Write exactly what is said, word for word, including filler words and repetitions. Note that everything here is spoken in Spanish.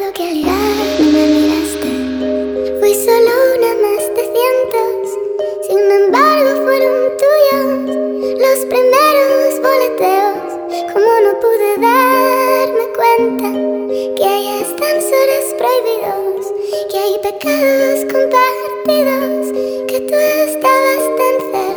Recuerdo que al llegar no me miraste, fui solo una más de cientos. Sin embargo fueron tuyos los primeros boleteos. Como no pude darme cuenta que hay ascensores prohibidos, que hay pecados compartidos, que tú estabas tan cerca